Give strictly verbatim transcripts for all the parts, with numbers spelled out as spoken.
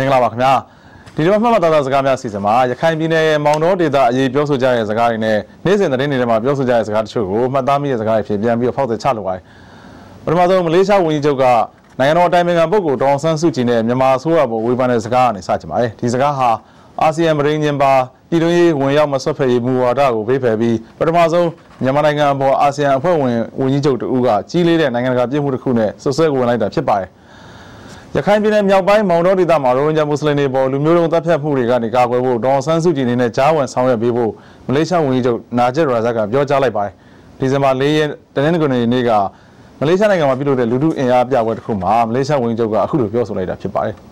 င်္ဂလာပါခင်ဗျာဒီလိုမှတ်မှတ်သားသားစကားများစီစဉ်မှာရခိုင်ပြည်နယ်မောင်တော်ဒေသအရေးပြောဆိုကြတဲ့စကားတွေနဲ့နေ့စဉ်သတင်းတွေထဲမှာပြောဆိုကြတဲ့စကားတချို့ကိုမှတ်သားမိတဲ့စကားတွေဖြစ်ပြန်ပြီးဖောက်သက်ချလိုပါတယ်ပထမဆုံးမလေးရှားဝန်ကြီးချုပ်ကနိုင်ငံတော်အတိုင်ပင်ခံပုဂ္ဂိုလ်ဒေါအောင်ဆန်းစုကြည်နဲ့မြန်မာအစိုးရပေါ်ဝေဖန်တဲ့စကားကနေစကြပါမယ်ဒီစကားဟာအာဆီယံမရင်းညင်ပါပြည်တွင်းရေးဝင်ရောက်မဆွတ်ဖက်ရေးမူဝါဒကိုဖေးဖယ်ပြီးပထမဆုံးမြန်မာနိုင်ငံပေါ်အာဆီယံအဖွဲ့ဝင်ဝန်ကြီးချုပ်တူကကြီးလေးတဲ့နိုင်ငံတကာပြည်မှုတစ်ခုနဲ့ဆွဆွဲဝင်လိုက်တာဖြစ်ပါတယ်ရခိုင်ပြည်နယ်မြောက်ပိုင်းမောင်တော်ဒေသမှာရိုဟင်ဂျာမွတ်စလင်တွေပေါ်လူမျိုးတုံးတပ်ဖြတ်မှုတွေကနေကာကွယ်ဖို့ဒေါအောင်ဆန်းစုကြည်အနေနဲ့ကြားဝင်ဆောင်ရွက်ပေးဖို့မလေးရှားဝန်ကြီးချုပ်နာဂျစ်ရာဇတ်ကပြောကြားလိုက်ပါတယ်ဒီဇင်ဘာ၄ရက်တနင်္ဂနွေနေ့ကမလေးရှားနိုင်ငံမှာပြုလုပ်တဲ့လူထုအင်အားပြပွဲတစ်ခုမှာမလေးရှားဝန်ကြီးချုပ်ကအခုလိုပြောဆိုလိုက်တာဖြစ်ပါတယ်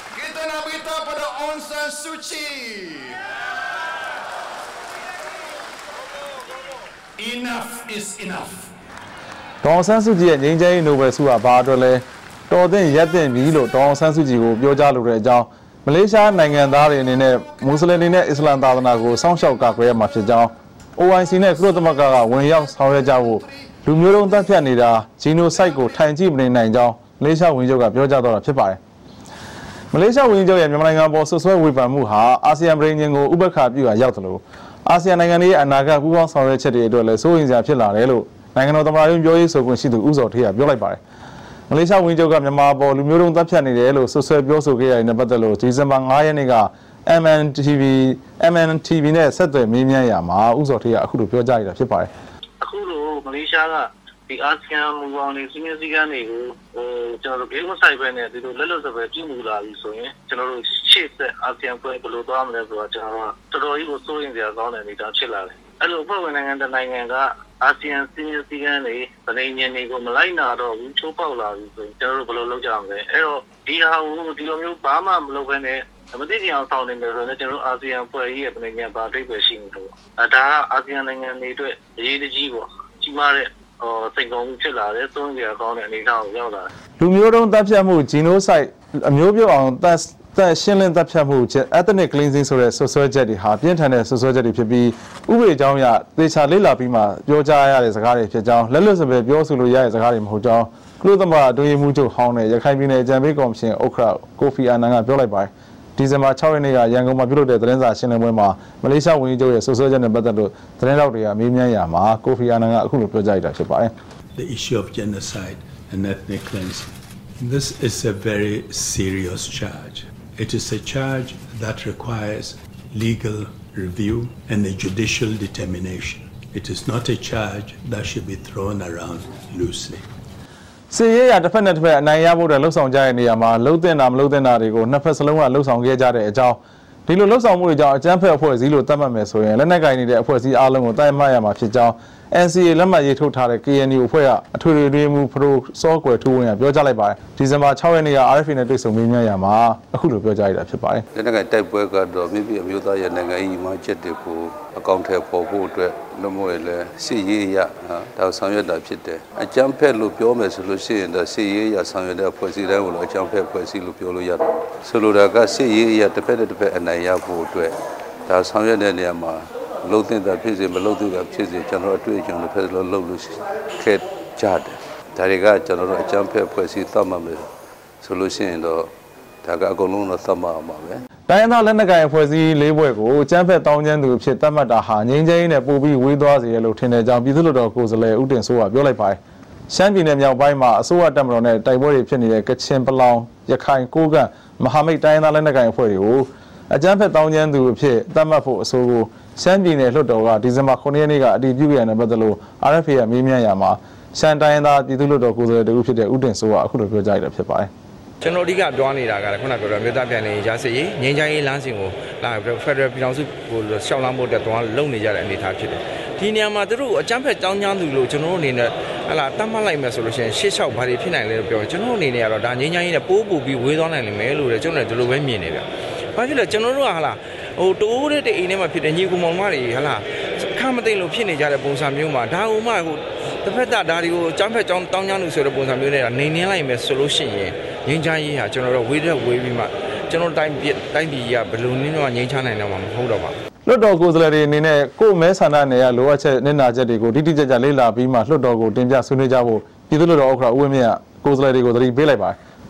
Enough is enough ဒေါအောင်ဆန်းစုကြည်ရဲ့ငြိမ်းချမ်းရေးနိုဘယ်ဆုဟာဘာအတွက်လဲတော်တဲ့ရက်တင်ပြီလို့ဒေါအောင်ဆန်းစုကြည်ကိုပြောကြားလိုတဲ့အကြောင်းမလေးရှားနိုင်ငံသားတွေအနေနဲ့မွတ်စလင်တွေနဲ့အစ္စလာမ်သာသနာကိုစောင့်ရှောက်ကာကွယ်ရမှာဖြစ်ကြောင်း အို အိုင် စီ နဲ့ကုလသမဂ္ဂကဝင်ရောက်ဆောင်ရွက်ကြဖို့လူမျိုးတုံးတပ်ဖြတ်နေတာဂျီနိုဆိုက်ကိုထိုင်ကြည့်မနေနိုင်ကြောင်းမလေးရှားဝန်ကြီးချုပ်ကပြောကြားတော့တာဖြစ်ပါတယ်မလေးရှားဝန်ကြီးချုပ်ရဲ့မြန်မာနိုင်ငံပေါ်ဆွဆွဲဝေဖန်မှုဟာအာဆီယံပြည်ညင်ကိုဥပက္ခပြုရာရောက်တယ်လို့အာဆီယံနိုင်ငံတွေရဲ့အနာဂတ်ပူးပေါင်းဆောင်ရွက်ချက်တွေအတွက်လည်းစိုးရိမ်စရာဖြစ်လာတယ်လို့နိုင်ငံတော်သမ္မတရုံးပြောရေးဆိုခွင့်ရှိသူဦးစောထေးကပြောလိုက်ပါတယ်မလေးရှားဝန်ကြီးချုပ်ကမြန်မာပေါ်လူမျိုးတုံးတပ်ဖြတ်နေတယ်လို့ဆွဆွဲပြောဆိုခဲ့ရတဲ့ပတ်သက်လို့ဒီဇင်ဘာ၅ရက်နေ့က M N T V M N T V နဲ့ဆက်သွယ်မေးမြန်းရာမှာဦးစောထေးကအခုလိုပြောကြားရတာဖြစ်ပါတယ်အခုလိုမလေးရှားကဒီအာဆီယံမူပေါင်းတွေစီမံစည်းကမ်းတွေကိုဟိုကျွန်တော်တို့ဘေးမဆိုင်ပဲနဲ့ဒီလိုလက်လွတ်စပယ်ပြုမှုလာပြီဆိုရင်ကျွန်တော်တို့ရှေ့ဆက်အာဆီယံဖွဲ့ဘယ်လိုသွားမလဲဆိုတာကျွန်တော်တို့တော်တော်ကြီးကိုစိုးရိမ်စရာကောင်းတဲ့အနေအထားဖြစ်လာတယ်အဲ့လိုအဖွဲ့ဝင်နိုင်ငံတစ်နိုင်ငံကအာဆီယံစီမံစည်းကမ်းတွေဗနေညင်တွေကိုမလိုက်နာတော့ဘူးချိုးပေါက်လာပြီဆိုရင်ကျွန်တော်တို့ဘယ်လိုလုပ်ကြမလဲအဲ့တော့ဒီဟာကိုဒီလိုမျိုးဘာမှမလုပ်ဘဲနဲ့မသိချင်အောင်ဆောင်နေတယ်ဆိုတော့ကျွန်တော်တို့အာဆီယံဖွဲ့ကြီးရဲ့ဗနေညင်ဘာအဓိပ္ပာယ်ရှိနေလို့အဲဒါကအာဆီယံနိုင်ငံတွေအတွက်အရေးကြီးပေါ့ကြီးမားတဲ့ဟိုစိတ်ကောင်းဖြစ်လာတယ်သုံးကြကောင်းတဲ့အနေအထားကိုရောက်လာတယ်လူမျိုးတုံးတပ်ဖြတ်မှုဂျီနိုဆိုက်အမျိုးပြောအောင်တပ်တပ်ရှင်းလင်းတပ်ဖြတ်မှု ethnic cleansing ဆိုတဲ့ဆွဆွဲချက်တွေဟာပြင်းထန်တဲ့ဆွဆွဲချက်တွေဖြစ်ပြီးဥပဒေကြောင်းအရသေချာလေ့လာပြီးမှပြောကြားရတဲ့စကားတွေဖြစ်ကြောင်းလက်လွတ်စပယ်ပြောဆိုလို့ရတဲ့စကားတွေမဟုတ်ကြောင်းကုလသမဂ္ဂအတွင်းရေးမှူးချုပ်ဟောင်းနဲ့ရခိုင်ပြည်နယ်အကြံပေးကော်မရှင်ဥက္ကဋ္ဌကိုဖီအာနန်ကပြောလိုက်ပါတယ်ဒီဇင်ဘာ၆ရက်နေ့ကရန်ကုန်မှာပြုလုပ်တဲ့သတင်းစာရှင်းလင်းပွဲမှာမလေးရှားဝန်ကြီးချုပ်ရဲ့ဆွဆွဲချက်နဲ့ပတ်သက်လို့သတင်းတောက်တွေကမေးမြန်းရာမှာကိုဖီအာနန်ကအခုလိုပြောကြားလိုက်တာဖြစ်ပါတယ် The issue of genocide and ethnic cleansing. This is a very serious charge. It is a charge that requires legal review and a judicial determination. It is not a charge that should be thrown around loosely. စီရေးရတစ်ဖက်နဲ့တစ်ဖက်အနိုင်ရဖို့တဲ့လှုပ်ဆောင်ကြတဲ့နေရာမှာလှုပ်တဲ့နာမလှုပ်တဲ့နာတွေကိုနှစ်ဖက်စလုံးကလှုပ်ဆောင်ခဲ့ကြတဲ့အကြောင်းဒီလိုလှုပ်ဆောင်မှုတွေကြောင့်အကြမ်းဖက်အဖွဲ့အစည်းလို့သတ်မှတ်မယ်ဆိုရင်လက်နက်ကင်နေတဲ့အဖွဲ့အစည်းအားလုံးကိုတိုက်မှတ်ရမှာဖြစ်ကြောင်း N C A လက်မှတ်ရေးထုတ်ထားတဲ့ K N U အဖွဲ့ကအထွေထွေအတွင်းမှုပရိုစောကွယ်ထူးဝင်ကပြောကြားလိုက်ပါတယ်ဒီဇင်ဘာ၆ရက်နေ့က R F A နဲ့တွေ့ဆုံမေးမြန်းရာမှာအခုလိုပြောကြားရတာဖြစ်ပါတယ်လက်နက်ကင်တိုက်ပွဲကတော့မိမိအမျိုးသားရဲ့နိုင်ငံရေးမှချက်တွေကိုအကောင့်ထဲပေါ်ဖို့အတွက်လို့မို့လဲစစ်ရေးရဒါဆောင်ရွက်တာဖြစ်တယ်အကြမ်းဖက်လို့ပြောမယ်ဆိုလို့ရှိရင်တော့စစ်ရေးရဆောင်ရွက်တဲ့အဖွဲ့အစည်းတိုင်းကိုလည်းအကြမ်းဖက်အဖွဲ့အစည်းလို့ပြောလို့ရတယ်ဆိုလိုတာကစစ်ရေးရတစ်ဖက်တစ်ဖက်အနိုင်ရဖို့အတွက်ဒါဆောင်ရွက်တဲ့နေရာမှာလုံးတင်တာဖြစ်စေမလုံးတင်တာဖြစ်စေကျွန်တော်အတွေ့အကြုံတစ်ဖက်လုံးလုံးလို့ခဲ့ကြတယ်ဒါတွေကကျွန်တော်တို့အကြမ်းဖက်ဖွဲ့စည်းသတ်မှတ်မယ်ဆိုလို့ရှိရင်တော့ဒါကအကုန်လုံးတော့သတ်မှတ်အောင်ပါပဲတိုင်းသားလက်နက်ကိုင်အဖွဲ့အစည်းလေးဘွဲ့ကိုအကြမ်းဖက်တောင်းကျမ်းသူဖြစ်သတ်မှတ်တာဟာငြိမ်းချမ်းရေးနဲ့ပို့ပြီးဝေးသွားစေရလို့ထင်တဲ့ကြောင်းပြည်သူ့လွှတ်တော်ကိုယ်စားလှယ်ဦးတင်စိုးကပြောလိုက်ပါတယ်ရှမ်းပြည်နယ်မြောက်ပိုင်းမှာအစိုးရတပ်မတော်နဲ့တိုက်ပွဲတွေဖြစ်နေတဲ့ကချင်ပလောင်ရခိုင်ကိုးကန့်မဟာမိတ်တိုင်းသားလက်နက်ကိုင်အဖွဲ့တွေကိုအကြမ်းဖက်တောင်းကျမ်းသူအဖြစ်သတ်မှတ်ဖို့အဆိုကိုရှမ်းပြည်နယ်လွှတ်တော်ကဒီဇင်ဘာ၉ရက်နေ့ကအတည်ပြုခဲ့တဲ့ပတ်သက်လို့ R F A ကမေးမြန်းရာမှာရှမ်းတိုင်းသားပြည်သူ့လွှတ်တော်ကိုယ်စားလှယ်တူဖြစ်တဲ့ဦးတင်စိုးကအခုလိုပြောကြားရတာဖြစ်ပါတယ်ကျွန်တော်အဓိကပြောနေတာကခုနကပြောတဲ့မြို့သားပြန်လည်ရရှိရေးငြိမ်းချမ်းရေးလမ်းစဉ်ကိုလာဖက်ဒရယ်ပြည်ထောင်စုကိုရှောက်လမ်းဖို့အတွက်သွားလုံနေကြတဲ့အနေအထားဖြစ်တယ်ဒီနေရာမှာသူတို့အကြမ်းဖက်တောင်းကျမ်းသူလို့ကျွန်တော်တို့အနေနဲ့ဟလာတတ်မှတ်လိုက်မယ်ဆိုလို့ရှိရင်ရှေ့လျှောက်ဘာတွေဖြစ်နိုင်လဲပြောကျွန်တော်အနေနဲ့ကတော့ဒါငြိမ်းချမ်းရေးနဲ့ပိုးပို့ပြီးဝေးသွားနိုင်လိမ့်မယ်လို့လည်းကျွန်တော်တို့ဒီလိုပဲမြင်နေဗျဘာဖြစ်လဲကျွန်တော်တို့ကဟလာဟိုတိုးတဲ့အိမ်ထဲမှာဖြစ်တဲ့ညီကူမောင်မတွေဟလာခမသိလို့ဖြစ်နေကြတဲ့ပုံစံမျိုးမှာဒါဥမှဟိုတစ်ဖက်သားဒါတွေကိုအကြမ်းဖက်တောင်းတောင်းကျမ်းသူဆိုတဲ့ပုံစံမျိုးနဲ့နေနေလိုက်မယ်ဆိုလို့ရှိရင်ငြိမ်းချမ်းရေးဟာကျွန်တော်တို့ဝေးတဲ့ဝေးပြီးမှကျွန်တော်တိုင်းပြည်တိုင်းပြည်ကဘယ်လိုနည်းမျိုးငြိမ်းချမ်းနိုင်တော့မှာမဟုတ်တော့ပါဘူးလွှတ်တော်ကိုယ်စားလှယ်တွေအနေနဲ့ကိုယ်မဲဆန္ဒနယ်ရလိုအပ်ချက်နဲ့နာချက်တွေကိုတိတိကျကျလေ့လာပြီးမှလွှတ်တော်ကိုတင်ပြဆွေးနွေးကြဖို့ပြည်သူ့လွှတ်တော်ဥက္ကဋ္ဌဦးဝင်းမြတ်ကိုယ်စားလှယ်တွေကိုသတိပေးလိုက်ပါတယ်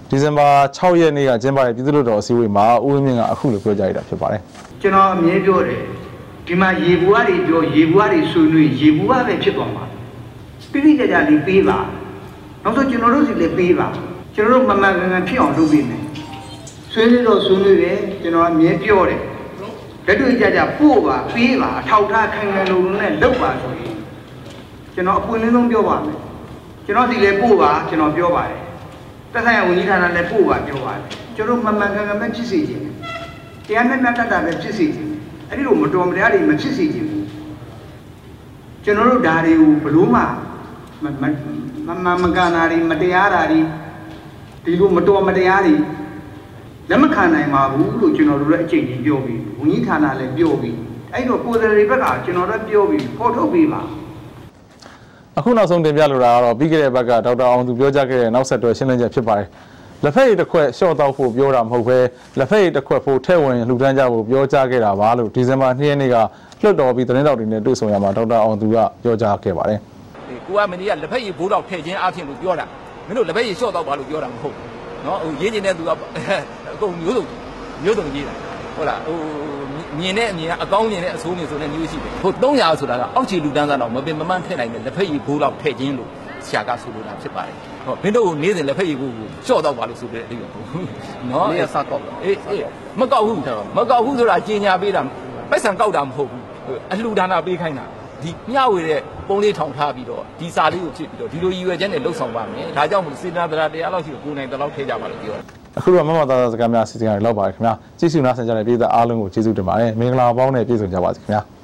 ဒီဇင်ဘာ၆ရက်နေ့ကကျင်းပတဲ့ပြည်သူ့လွှတ်တော်အစည်းအဝေးမှာဦးဝင်းမြင့်ကအခုလိုပြောကြားရတာဖြစ်ပါတယ်ကျွန်တော်အမြဲပြောတယ်ဒီမှာရေဘူးအားတွေပြောရေဘူးအားတွေဆွေးနွေးရေဘူးအားပဲဖြစ်သွားမှာပြည့်ပြည့်ကြကြလေးပေးပါနောက်ဆုံးကျွန်တော်တို့စီလည်းပေးပါကျွန်တော်တို့မမှန်ကန်ကန်ဖြစ်အောင်လုပ်ပေးမယ်ဆွေးနွေးတော့ဆွေးနွေးတယ်ကျွန်တော်အမြဲပြောတယ်လက်တွေ့ကြကြပို့ပါပေးပါအထောက်ထားခိုင်ခိုင်လုံလုံနဲ့လုပ်ပါဆိုရင်ကျွန်တော်အပွင့်လင်းဆုံးပြောပါမယ်ကျွန်တော်စီလည်းပို့ပါကျွန်တော်ပြောပါတယ်သက်ဆိုင်ရာဝန်ကြီးဌာနလည်းပို့ပါပြောပါတယ်ကျွန်တော်မှန်မှန်ကန်ကန်ပဲဖြစ်စေချင်တယ်တရားမျှမျှတတပဲဖြစ်စေချင်တယ်အဲ့ဒီလိုမတော်မတရားတွေမဖြစ်စေချင်ဘူးကျွန်တော်တို့ဓာတ်တွေကိုဘလို့မှမမမကန်တာတွေမတရားတာတွေဒီလိုမတော်မတရားတွေလက်မခံနိုင်ပါဘူးလို့ကျွန်တော်တို့လည်းအချိန်ချင်းပြောပြီးဝန်ကြီးဌာနလည်းပြောပြီးအဲ့တော့ကိုယ်စားလှယ်ဘက်ကကျွန်တော်တို့ပြောပြီးဖော်ထုတ်ပေးပါအခုနောက်ဆုံးတင်ပြလိုတာကတော့ပြီးခဲ့တဲ့ဘက်ကဒေါက်တာအောင်သူပြောကြားခဲ့တဲ့နောက်ဆက်တွဲရှင်းလင်းချက်ဖြစ်ပါတယ်လက်ဖက်ရည်တစ်ခွက်ရှော့တော့ဖို့ပြောတာမဟုတ်ဘဲလက်ဖက်ရည်တစ်ခွက်ဖို့ထဲ့ဝင်လှူဒန်းကြဖို့ပြောကြားခဲ့တာပါလို့ဒီဇင်ဘာနှစ်ရက်နေ့ကလွှတ်တော်ပြီးသတင်းတော်တွေနဲ့တွေ့ဆုံရမှာဒေါက်တာအောင်သူကပြောကြားခဲ့ပါတယ်ဒီကိုကမင်းကြီးကလက်ဖက်ရည်ဘိုးတော်ထည့်ခြင်းအဖြစ်လို့ပြောတာမင်းတို့လက်ဖက်ရည်ရှော့တော့ပါလို့ပြောတာမဟုတ်ဘူးနော်ဟိုရေးနေတဲ့သူကအကုန်မျိုးစုံမျိုးစုံရေးတာဟုတ်လားဟိုမြင်တဲ့အမြင်ကအကောင်းမြင်တဲ့အဆိုးမြင်ဆိုတဲ့မျိုးရှိတယ်ဟိုသုံးရာဆိုတာကအောက်ခြေလူတန်းစားတော့မပင်မမှန်းထည့်နိုင်တဲ့လက်ဖက်ရည်ဘိုးတော်ထည့်ခြင်းလို့ဆရာကဆိုလိုတာဖြစ်ပါတယ်ဟောမင်းတို့ကိုနေ့စဉ်လက်ဖက်ရည်ကိုရှော့တော့ပါလို့ဆိုတဲ့အဓိပ္ပာယ်နော်အဲ့စကောက်အေးအေးမကောက်ဘူးမကောက်ဘူးဆိုတာကြီးညာပေးတာပိုက်ဆံကောက်တာမဟုတ်ဘူးအလှူဒါနပေးခိုင်းတာဒီမျှဝေတဲ့ပုံလေးထောင်ထားပြီးတော့ဒီစာလေးကိုဖြစ်ပြီးတော့ဒီလိုရည်ရွယ်ချက်နဲ့လှုပ်ဆောင်ပါမယ်ဒါကြောင့်မို့စေတနာတရားတရားလောက်ရှိကိုနိုင်တလောက်ထဲကြပါလို့ပြောတယ်အခုတော့မမသားသားစကားများစီစဉ်ရလောက်ပါတယ်ခင်ဗျာကြည့်ရှုနားဆင်ကြတဲ့ပြည်သူအားလုံးကိုကျေးဇူးတင်ပါတယ်မင်္ဂလာပေါင်းနဲ့ပြည့်စုံကြပါစေခင်ဗျာ